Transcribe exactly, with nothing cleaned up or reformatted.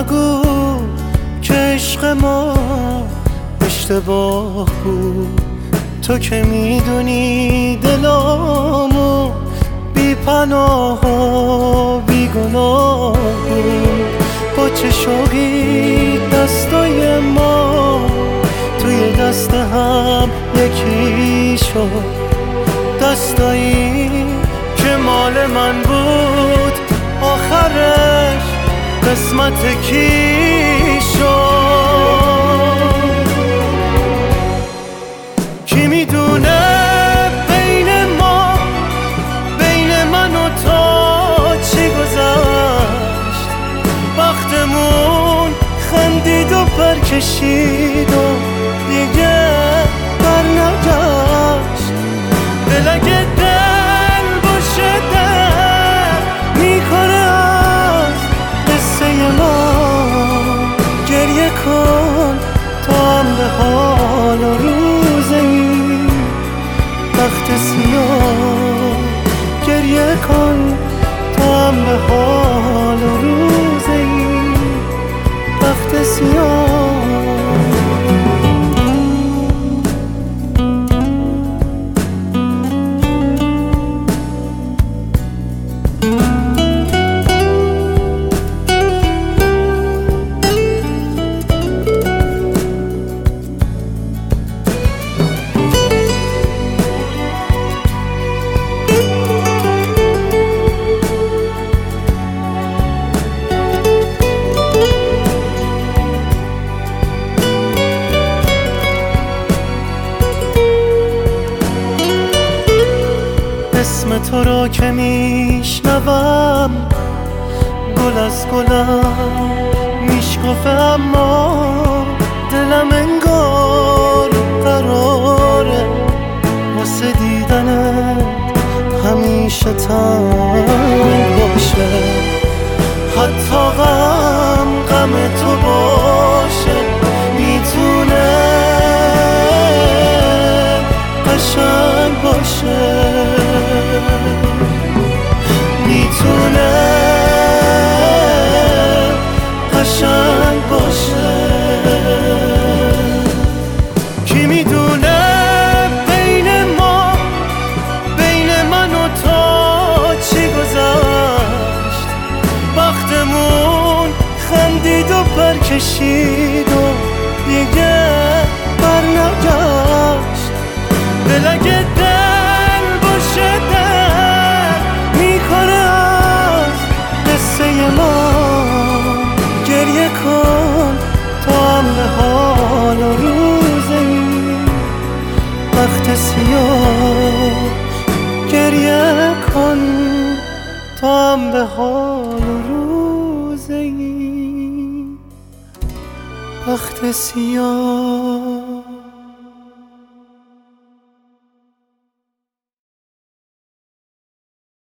نگو که عشق ما اشتباه بود. تو که میدونی دلامو بی پناه و بی گناه بود. با چه شوقی دستای ما توی دست هم یکی شد. دستایی که مال من بود آخرش قسمت کی شد. کی میدونه بین ما، بین من و تو چی گذشت. وقتمون خندید و پر کشید و دیگه بر نگشت. دل اگه دل باشه دل میکنه از قصه ما. گریه کن تا هم به حال و روز این بخت سیاه. گریه کن تا هم به حال و روز این بخت سیاه. اسم تو را که میشنوم گل از گلم میشکفه، اما دلم انگار قراره واسه دیدنت همیشه تنگ باشه. حتی غم غم تو باشه میتونه قشنگ باشه. میتونه قشنگ باشه. کی میدونه بین ما، بین من و تو چی گذشت. وقتمون خندید و پر کشید و دیگه بر نگشت. دل اگه دل باشه دل میکنه از قصه ما. گریه کن تا هم به حال و روز این بخت سیاه. گریه کن تا هم به حال و روز این بخت سیاه.